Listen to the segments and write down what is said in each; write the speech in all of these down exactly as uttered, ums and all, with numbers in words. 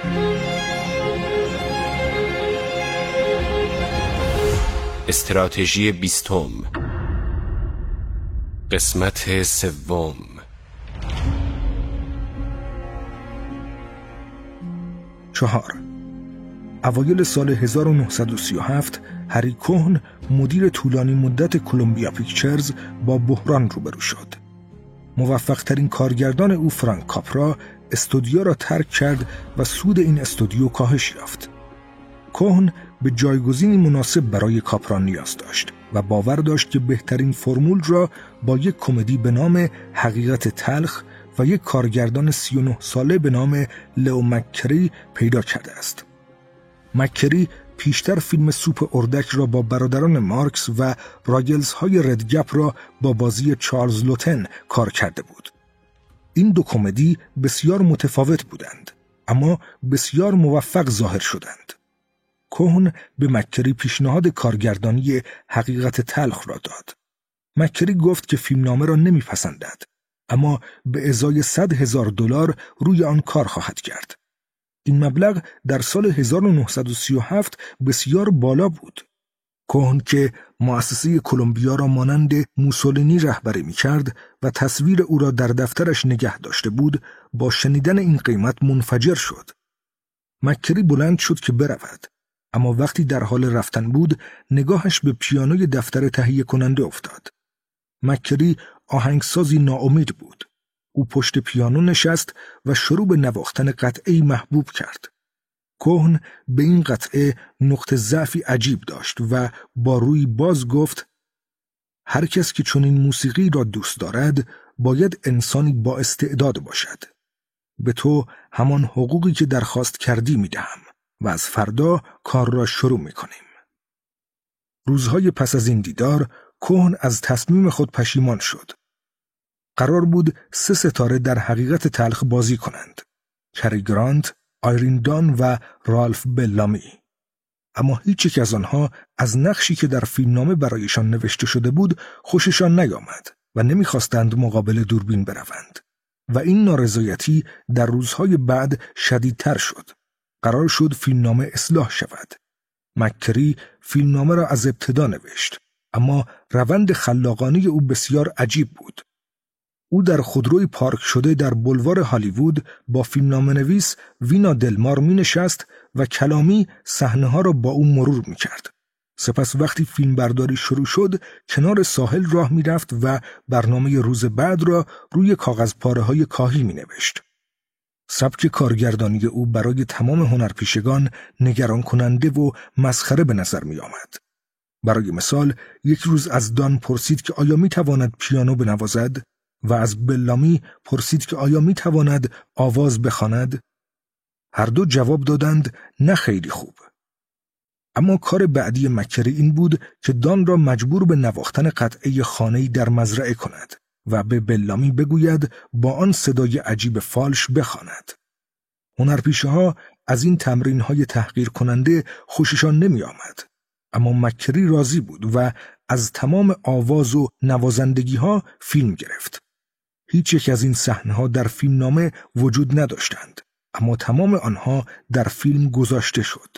استراتژی بیستم، قسمت سوم. چهار. اوایل سال هزار و نهصد و سی و هفت هری کوهن، مدیر طولانی مدت کلمبیا پیکچرز، با بحران روبرو شد. موفق ترین کارگردان او، فرانک کاپرا، استودیو را ترک کرد و سود این استودیو کاهش یافت. کوهن به جایگزینی مناسب برای کاپرا نیاز داشت و باور داشت که بهترین فرمول را با یک کمدی به نام حقیقت تلخ و یک کارگردان سی و نه ساله به نام لئو مک‌کری پیدا کرده است. مک‌کری پیشتر فیلم سوپ اردک را با برادران مارکس و راگلز های ردگپ را با بازی چارلز لوتن کار کرده بود. این دو کمدی بسیار متفاوت بودند، اما بسیار موفق ظاهر شدند. کوهن به مک‌کری پیشنهاد کارگردانی حقیقت تلخ را داد. مک‌کری گفت که فیلمنامه را نمیپسندد، اما به ازای صد هزار دلار روی آن کار خواهد کرد. این مبلغ در سال هزار و نهصد و سی و هفت بسیار بالا بود. کوهن که مؤسسه کلمبیا را مانند موسولینی رهبری می‌کرد و تصویر او را در دفترش نگه داشته بود، با شنیدن این قیمت منفجر شد. مک‌کری بلند شد که برود، اما وقتی در حال رفتن بود، نگاهش به پیانوی دفتر تهیه کننده افتاد. مک‌کری آهنگسازی ناامید بود. او پشت پیانو نشست و شروع به نواختن قطعه‌ای محبوب کرد. کوهن به این قطعه نقطه ضعفی عجیب داشت و با روی باز گفت: هر کس که چنین موسیقی را دوست دارد باید انسانی با استعداد باشد. به تو همان حقوقی که درخواست کردی میدهم و از فردا کار را شروع میکنیم. روزهای پس از این دیدار کوهن از تصمیم خود پشیمان شد. قرار بود سه ستاره در حقیقت تلخ بازی کنند: کری گرانت، آیرین دان و رالف بلامی. اما هیچ یک از آنها از نقشی که در فیلمنامه برایشان نوشته شده بود خوششان نیامد و نمیخواستند مقابل دوربین بروند و این نارضایتی در روزهای بعد شدیدتر شد. قرار شد فیلمنامه اصلاح شود. مک‌کری فیلمنامه را از ابتدا نوشت، اما روند خلاقانه او بسیار عجیب بود. او در خودروی پارک شده در بولوار هالیوود با فیلمنامه نویس وینا دلمار می نشست و کلامی صحنه ها را با او مرور می کرد. سپس وقتی فیلم برداری شروع شد، کنار ساحل راه می رفت و برنامه روز بعد را روی کاغذ پاره های کاهی می نوشت. سبک کارگردانی او برای تمام هنرپیشگان نگران کننده و مسخره به نظر می آمد. برای مثال، یک روز از دان پرسید که آیا می تواند پیانو بنوازد و از بلامی پرسید که آیا می تواند آواز بخواند. هر دو جواب دادند نه خیلی خوب. اما کار بعدی مک‌کری این بود که دان را مجبور به نواختن قطعه خانه‌ای در مزرعه کند و به بلامی بگوید با آن صدای عجیب فالش بخواند. هنرپیشه‌ها از این تمرین‌های تحقیر کننده خوششان نمی آمد، اما مک‌کری راضی بود و از تمام آواز و نوازندگی‌ها فیلم گرفت. هیچ یک از این صحنه‌ها در فیلمنامه وجود نداشتند، اما تمام آنها در فیلم گذاشته شد.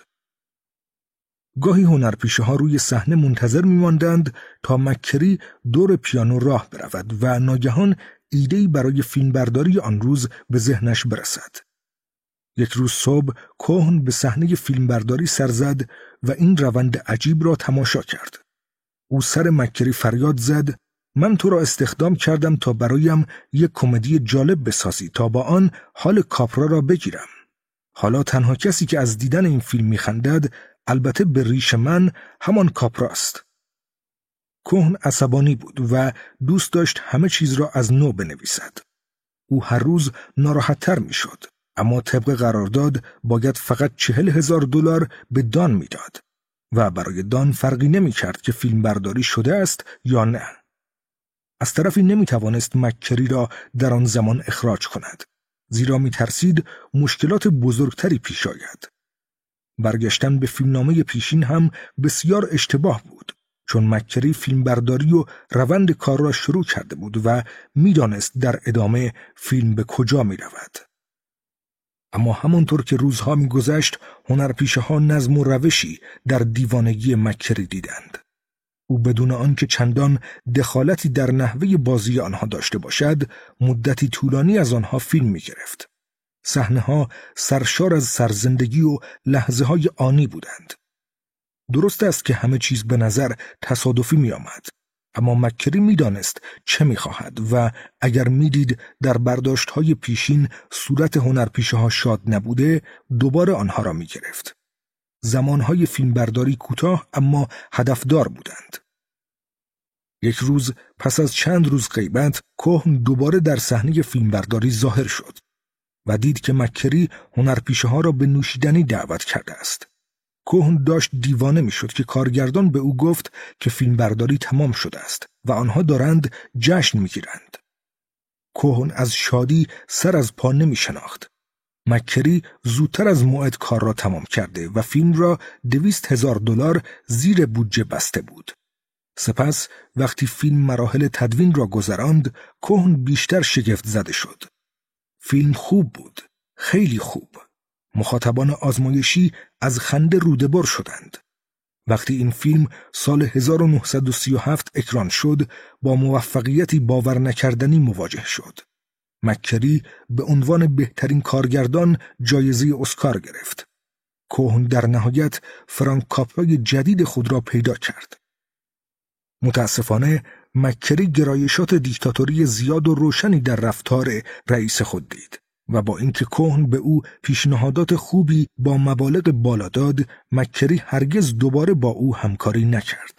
گاهی هنرپیشه‌ها روی صحنه منتظر می‌ماندند تا مک‌کری دور پیانو راه برود و ناگهان ایده‌ای برای فیلمبرداری آن روز به ذهنش برسد. یک روز صبح کوهن به صحنه فیلمبرداری سر زد و این روند عجیب را تماشا کرد. او سر مک‌کری فریاد زد: من تو را استخدام کردم تا برایم یک کمدی جالب بسازی تا با آن حال کاپرا را بگیرم. حالا تنها کسی که از دیدن این فیلم می‌خندد، البته به ریش من، همان کاپراست. کوهن عصبانی بود و دوست داشت همه چیز را از نو بنویسد. او هر روز ناراحت‌تر می‌شد، اما طبق قرارداد باید فقط چهل هزار دلار به دان می‌داد و برای دان فرقی نمی‌کرد که فیلم برداری شده است یا نه. از طرفی نمی‌توانست مک‌کری را در آن زمان اخراج کند، زیرا می‌ترسید مشکلات بزرگتری پیش آید. برگشتن به فیلمنامه پیشین هم بسیار اشتباه بود، چون مک‌کری فیلمبرداری و روند کار را شروع کرده بود و می‌دانست در ادامه فیلم به کجا می‌رود. اما همانطور که روزها می‌گذشت، هنرپیشه‌ها نظم و روشی در دیوانگی مکری دیدند. او بدون آنکه چندان دخالتی در نحوه بازی آنها داشته باشد، مدتی طولانی از آنها فیلم می‌گرفت. صحنه‌ها سرشار از سرزندگی و لحظه‌های آنی بودند. درست است که همه چیز به نظر تصادفی می‌آمد، اما مکری می‌دانست چه می‌خواهد و اگر می‌دید در برداشت‌های پیشین صورت هنرپیشه‌ها شاد نبوده، دوباره آنها را می‌گرفت. زمانهای فیلمبرداری کوتاه اما هدفدار بودند. یک روز پس از چند روز غیبت، کوهن دوباره در صحنه فیلمبرداری ظاهر شد و دید که مکری هنرپیشه‌ها را به نوشیدنی دعوت کرده است. کوهن داشت دیوانه میشد که کارگردان به او گفت که فیلمبرداری تمام شده است و آنها دارند جشن میگیرند. کوهن از شادی سر از پا نمی شناخت. مکری زودتر از موعد کار را تمام کرده و فیلم را دویست هزار دلار زیر بودجه بسته بود. سپس وقتی فیلم مراحل تدوین را گذراند، کوهن بیشتر شگفت زده شد. فیلم خوب بود، خیلی خوب. مخاطبان آزمایشی از خنده روده‌بر شدند. وقتی این فیلم سال هزار و نهصد و سی و هفت اکران شد، با موفقیتی باور نکردنی مواجه شد. مکری به عنوان بهترین کارگردان جایزه اسکار گرفت. کوهن در نهایت فرانک کاپرای جدید خود را پیدا کرد. متاسفانه مکری گرایشات دیکتاتوری زیاد و روشنی در رفتار رئیس خود دید و با اینکه کوهن به او پیشنهادات خوبی با مبالغ بالا داد، مکری هرگز دوباره با او همکاری نکرد.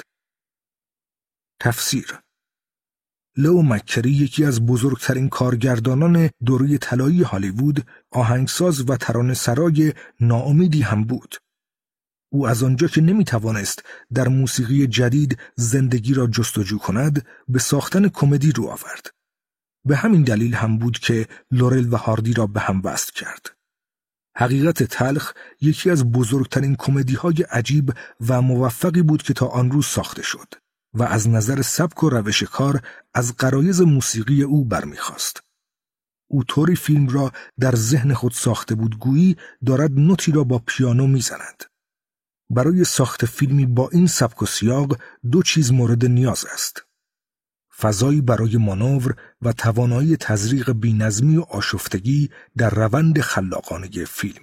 تفسیر: لئو مکری یکی از بزرگترین کارگردانان دوره طلایی هالیوود، آهنگساز و ترانه‌سرای ناامیدی هم بود. او از آنجا که نمیتوانست در موسیقی جدید زندگی را جستجو کند، به ساختن کمدی رو آورد. به همین دلیل هم بود که لورل و هاردی را به هم وصل کرد. حقیقت تلخ یکی از بزرگترین کمدی‌های عجیب و موفقی بود که تا آن روز ساخته شد و از نظر سبک و روش کار از غرایز موسیقی او برمیخواست. او طوری فیلم را در ذهن خود ساخته بود گویی دارد نوتی را با پیانو میزند. برای ساخت فیلمی با این سبک و سیاق دو چیز مورد نیاز است: فضایی برای مانور و توانایی تزریق بی‌نظمی و آشفتگی در روند خلاقانه فیلم.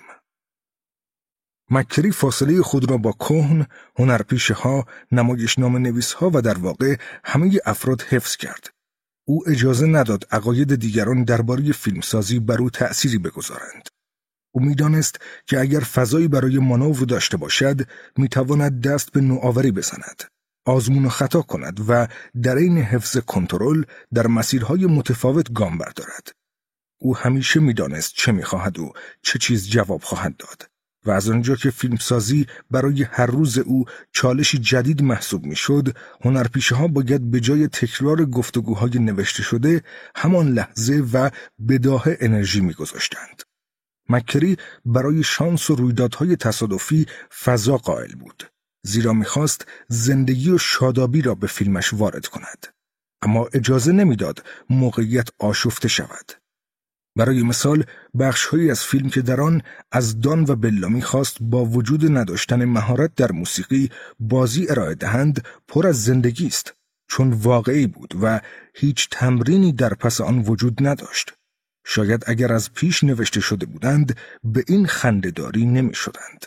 مکری فاصله خود را با کوهن، هنرپیشه‌ها، نمایشنامه نویس‌ها و در واقع همه افراد حفظ کرد. او اجازه نداد عقاید دیگران درباره فیلمسازی بر او تأثیری بگذارند. او می‌دانست که اگر فضایی برای مانور داشته باشد، می‌تواند دست به نوآوری بزند، آزمون و خطا کند و در این حفظ کنترل در مسیرهای متفاوت گام بردارد. او همیشه می‌دانست چه می‌خواهد و چه چیز جواب خواهد داد و از آنجا که فیلمسازی برای هر روز او چالشی جدید محسوب می‌شد، هنرپیشه‌ها باید به جای تکرار گفتگوهای نوشته شده همان لحظه و بداهه انرژی می‌گذاشتند. مکری برای شانس و رویدادهای تصادفی فضا قائل بود، زیرا می‌خواست زندگی و شادابی را به فیلمش وارد کند، اما اجازه نمی‌داد موقعیت آشفته شود. برای مثال بخش‌هایی از فیلم که در آن از دان و بلا می‌خواست با وجود نداشتن مهارت در موسیقی بازی ارائه دهند، پر از زندگی است، چون واقعی بود و هیچ تمرینی در پس آن وجود نداشت. شاید اگر از پیش نوشته شده بودند به این خنده‌داری نمی‌شدند.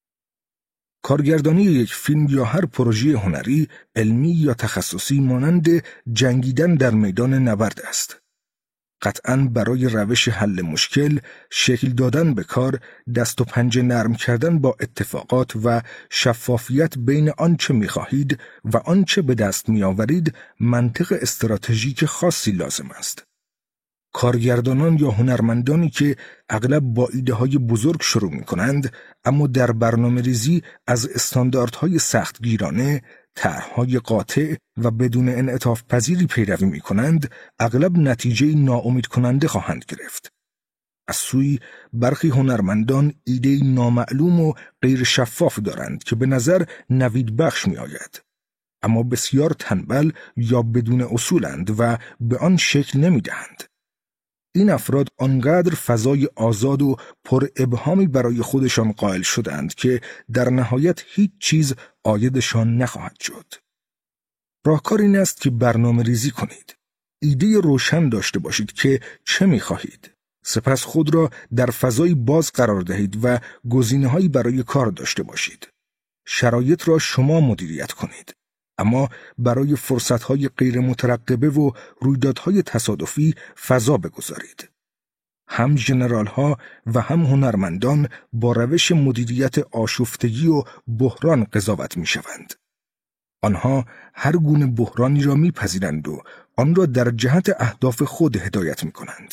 کارگردانی یک فیلم یا هر پروژه هنری، علمی یا تخصصی مانند جنگیدن در میدان نبرد است. قطعاً برای روش حل مشکل، شکل دادن به کار، دست و پنجه نرم کردن با اتفاقات و شفافیت بین آنچه می‌خواهید و آنچه به دست می‌آورید، منطق استراتژیک خاصی لازم است. کارگردانان یا هنرمندانی که اغلب با ایده‌های بزرگ شروع می‌کنند، اما در برنامه‌ریزی از استانداردهای سختگیرانه، طرح‌های قاطع و بدون انعطاف پذیری پیروی می‌کنند، اغلب نتیجه ناامید کننده خواهند گرفت. از سوی برخی هنرمندان ایده نامعلوم و غیر شفاف دارند که به نظر نوید بخش می‌آید، اما بسیار تنبل یا بدون اصولند و به آن شکل نمی‌دهند. این افراد آنقدر فضای آزاد و پر ابهامی برای خودشان قائل شدند که در نهایت هیچ چیز عایدشان نخواهد شد. راهکار این است که برنامه ریزی کنید. ایده روشن داشته باشید که چه می‌خواهید. سپس خود را در فضای باز قرار دهید و گزینه‌هایی برای کار داشته باشید. شرایط را شما مدیریت کنید. اما برای فرصت‌های غیر مترقبه و رویدادهای تصادفی فضا بگذارید. هم ژنرال‌ها و هم هنرمندان با روش مدیریت آشفتگی و بحران قضاوت می‌شوند. آنها هر گونه بحرانی را می‌پذیرند و آن را در جهت اهداف خود هدایت می‌کنند.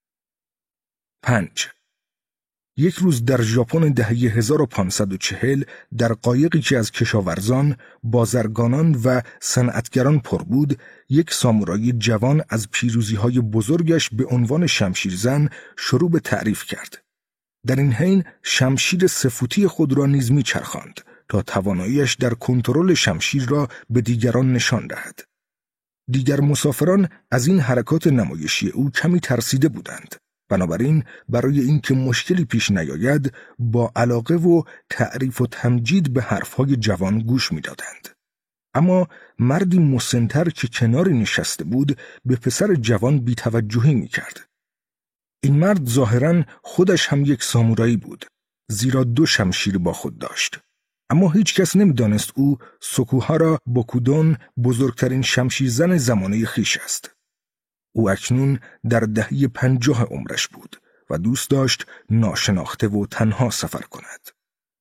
پنج. یک روز در ژاپن دهه هزار و پانصد و چهل در قایقی که از کشاورزان، بازرگانان و صنعتگران پر بود، یک سامورایی جوان از پیروزی‌های بزرگش به عنوان شمشیرزن شروع به تعریف کرد. در این حین شمشیر سه‌فوتی خود را نیز می‌چرخاند تا تواناییش در کنترل شمشیر را به دیگران نشان دهد. دیگر مسافران از این حرکات نمایشی او کمی ترسیده بودند. بنابراین برای اینکه مشکلی پیش نیاید با علاقه و تعریف و تمجید به حرفهای جوان گوش می‌دادند. اما مردی مسن‌تر که کناری نشسته بود به پسر جوان بی‌توجهی می‌کرد. این مرد ظاهراً خودش هم یک سامورایی بود، زیرا دو شمشیر با خود داشت. اما هیچ کس نمی‌دانست او سوکوهارا بوکودون بزرگترین شمشیرزن زمانه خویش است. او اکنون در دهه پنجاه عمرش بود و دوست داشت ناشناخته و تنها سفر کند.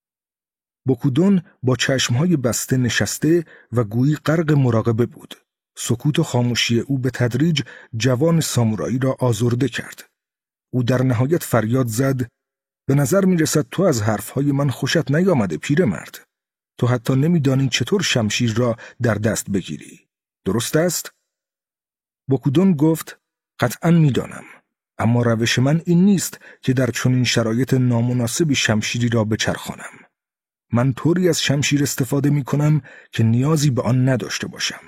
بوکودون با چشمهای بسته نشسته و گویی غرق مراقبه بود. سکوت و خاموشی او به تدریج جوان سامورایی را آزرده کرد. او در نهایت فریاد زد: به نظر می رسد تو از حرفهای من خوشت نیامده پیرمرد. تو حتی نمی‌دانی چطور شمشیر را در دست بگیری. درست است؟ بوکودون گفت: قطعاً می‌دانم، اما روش من این نیست که در چنین شرایط نامناسبی شمشیری را بچرخانم. من طوری از شمشیر استفاده می‌کنم که نیازی به آن نداشته باشم.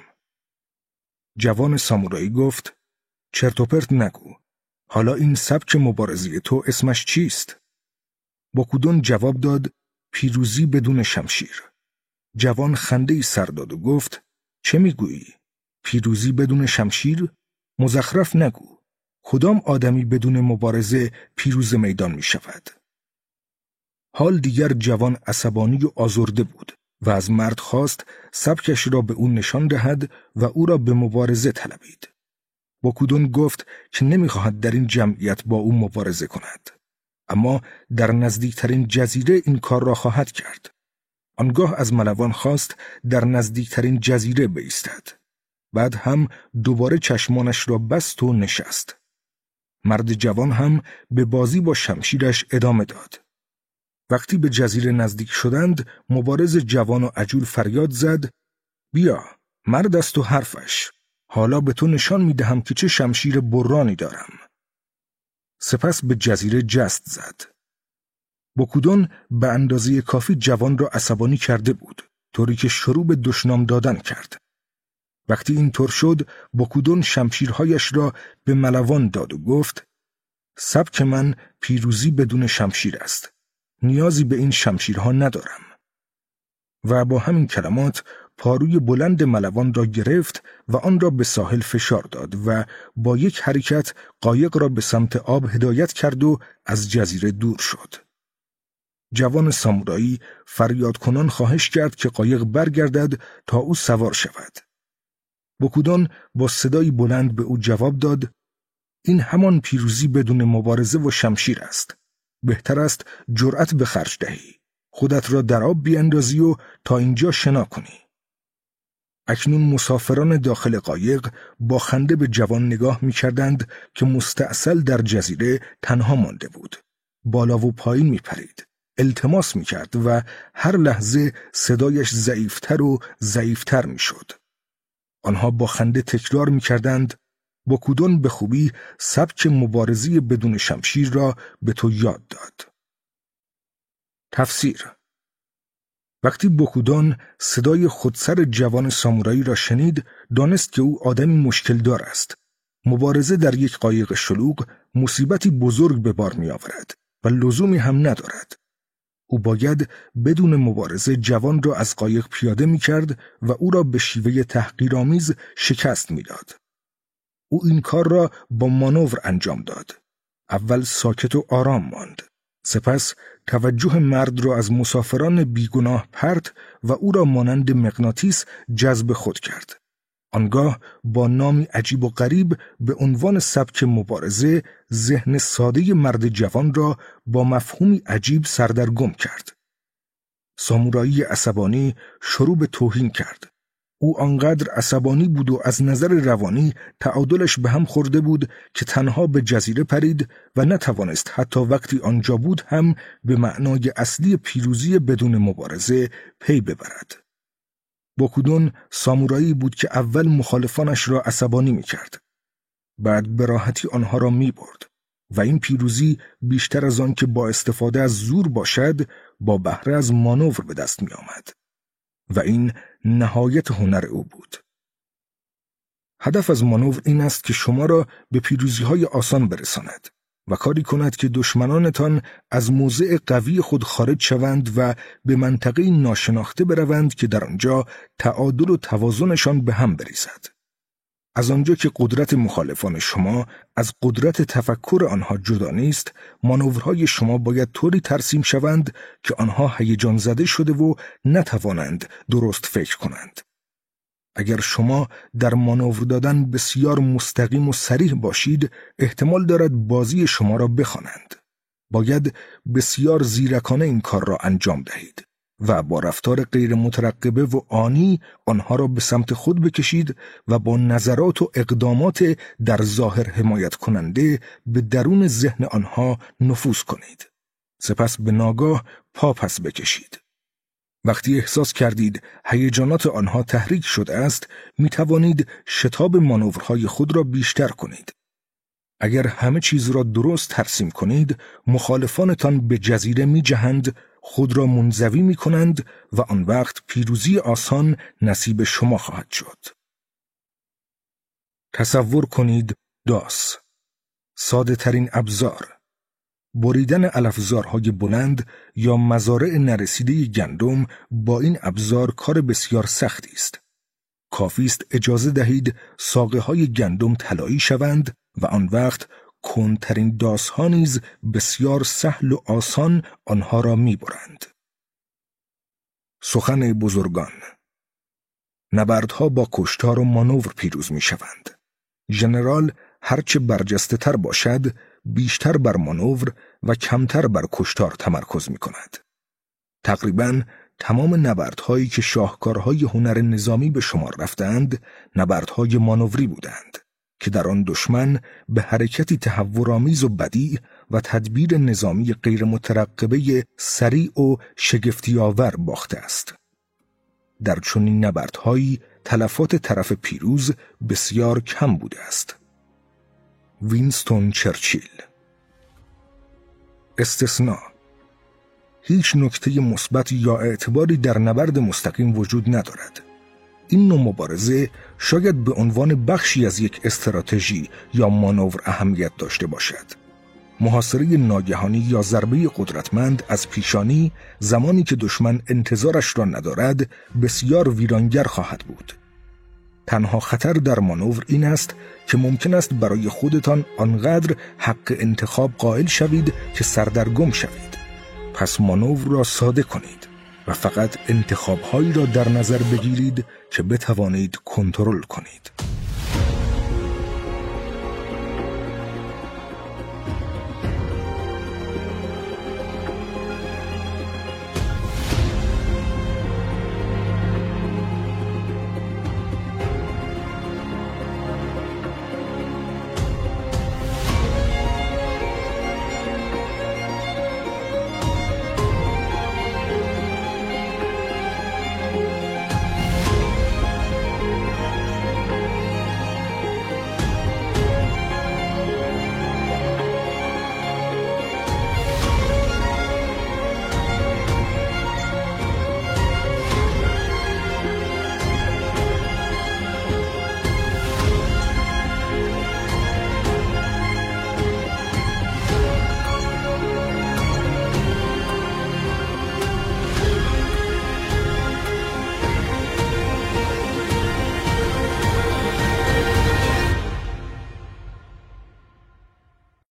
جوان سامورایی گفت: چرت و پرت نگو. حالا این سبک مبارزی تو اسمش چیست؟ بوکودون جواب داد: پیروزی بدون شمشیر. جوان خنده‌ای سر داد و گفت: چه میگویی؟ پیروزی بدون شمشیر؟ مزخرف نگو. کدام آدمی بدون مبارزه پیروز میدان می شود؟ حال دیگر جوان عصبانی و آزرده بود و از مرد خواست سبکش را به او نشان دهد و او را به مبارزه طلبید. بوکودون گفت که نمی‌خواهد در این جمعیت با او مبارزه کند، اما در نزدیکترین جزیره این کار را خواهد کرد. آنگاه از ملوان خواست در نزدیکترین جزیره بایستد. بعد هم دوباره چشمانش را بست و نشست. مرد جوان هم به بازی با شمشیرش ادامه داد. وقتی به جزیره نزدیک شدند، مبارز جوان و عجول فریاد زد: بیا، مرد است و حرفش. حالا به تو نشان می دهم که چه شمشیر برانی دارم. سپس به جزیره جست زد. بوکودون به اندازه کافی جوان را عصبانی کرده بود، طوری که شروع به دشنام دادن کرد. وقتی این طور شد، بوکودون شمشیرهایش را به ملوان داد و گفت: سبک من پیروزی بدون شمشیر است. نیازی به این شمشیرها ندارم. و با همین کلمات پاروی بلند ملوان را گرفت و آن را به ساحل فشار داد و با یک حرکت قایق را به سمت آب هدایت کرد و از جزیره دور شد. جوان سامورایی فریاد کنان خواهش کرد که قایق برگردد تا او سوار شود. بوکودون با صدای بلند به او جواب داد: این همان پیروزی بدون مبارزه و شمشیر است. بهتر است جرأت به خرج دهی. خودت را در آب بیاندازی و تا اینجا شنا کنی. اکنون مسافران داخل قایق با خنده به جوان نگاه می‌کردند که مستأصل در جزیره تنها مانده بود. بالا و پایین می‌پرید، التماس می‌کرد و هر لحظه صدایش ضعیف‌تر و ضعیف‌تر می‌شد. آنها با خنده تکرار می‌کردند: بوکودون به خوبی سبک مبارزی بدون شمشیر را به تو یاد داد. تفسیر: وقتی بوکودون صدای خودسر جوان سامورایی را شنید، دانست که او آدمی مشکل دار است. مبارزه در یک قایق شلوغ مصیبتی بزرگ به بار می آورد و لزومی هم ندارد. او باید بدون مبارزه جوان را از قایق پیاده می کرد و او را به شیوه تحقیرآمیز شکست می داد. او این کار را با مانور انجام داد. اول ساکت و آرام ماند. سپس توجه مرد را از مسافران بیگناه پرت و او را مانند مغناطیس جذب خود کرد. آنگاه با نامی عجیب و غریب به عنوان سبک مبارزه ذهن ساده مرد جوان را با مفهومی عجیب سردرگم کرد. سامورایی عصبانی شروع به توهین کرد. او آنقدر عصبانی بود و از نظر روانی تعادلش به هم خورده بود که تنها به جزیره پرید و نتوانست حتی وقتی آنجا بود هم به معنای اصلی پیروزی بدون مبارزه پی ببرد. بوکودون سامورایی بود که اول مخالفانش را عصبانی می کرد. بعد به راحتی آنها را می برد و این پیروزی بیشتر از آن که با استفاده از زور باشد با بهره از مانور به دست می آمد. و این نهایت هنر او بود. هدف از مانور این است که شما را به پیروزی‌های آسان برساند و کاری کند که دشمنانتان از موضع قوی خود خارج شوند و به منطقه ناشناخته بروند که در آنجا تعادل و توازنشان به هم بریزد. از آنجا که قدرت مخالفان شما از قدرت تفکر آنها جدا نیست، مانورهای شما باید طوری ترسیم شوند که آنها هیجان زده شده و نتوانند درست فکر کنند. اگر شما در مانور دادن بسیار مستقیم و صریح باشید، احتمال دارد بازی شما را بخوانند. باید بسیار زیرکانه این کار را انجام دهید و با رفتار غیر مترقبه و آنی آنها را به سمت خود بکشید و با نظرات و اقدامات در ظاهر حمایت کننده به درون ذهن آنها نفوذ کنید. سپس به ناگاه پا پس بکشید. وقتی احساس کردید هیجانات آنها تحریک شده است، می توانید شتاب مانورهای خود را بیشتر کنید. اگر همه چیز را درست ترسیم کنید، مخالفانتان به جزیره می جهند، خود را منزوی می کنند و آن وقت پیروزی آسان نصیب شما خواهد شد. تصور کنید داس، ساده ترین ابزار، بریدن علفزارهای بلند یا مزارع نرسیده گندم با این ابزار کار بسیار سختی است. کافی است اجازه دهید ساقه های گندم طلایی شوند و آن وقت کندترین داس‌ها نیز بسیار سهل و آسان آنها را می‌برند. سخن بزرگان. نبردها با کشتار و مانور پیروز می‌شوند. ژنرال هرچه برجسته تر باشد، بیشتر بر مانور و کمتر بر کشتار تمرکز می‌کند. تقریباً تمام نبردهایی که شاهکارهای هنر نظامی به شمار رفتند، نبردهای مانوری بودند که در آن دشمن به حرکتی تهورآمیز و بدیع و تدبیر نظامی غیر مترقبه سریع و شگفتی‌آور باخته است. در چنین نبردهایی تلفات طرف پیروز بسیار کم بوده است. وینستون چرچیل. استثناء: هیچ نکته مثبت یا اعتباری در نبرد مستقیم وجود ندارد. این نوع مبارزه شاید به عنوان بخشی از یک استراتژی یا مانور اهمیت داشته باشد. محاصره ناگهانی یا ضربه قدرتمند از پیشانی زمانی که دشمن انتظارش را ندارد بسیار ویرانگر خواهد بود. تنها خطر در مانور این است که ممکن است برای خودتان آنقدر حق انتخاب قائل شوید که سردرگم شوید. پس مانور را ساده کنید و فقط انتخاب‌هایی را در نظر بگیرید که بتوانید کنترل کنید.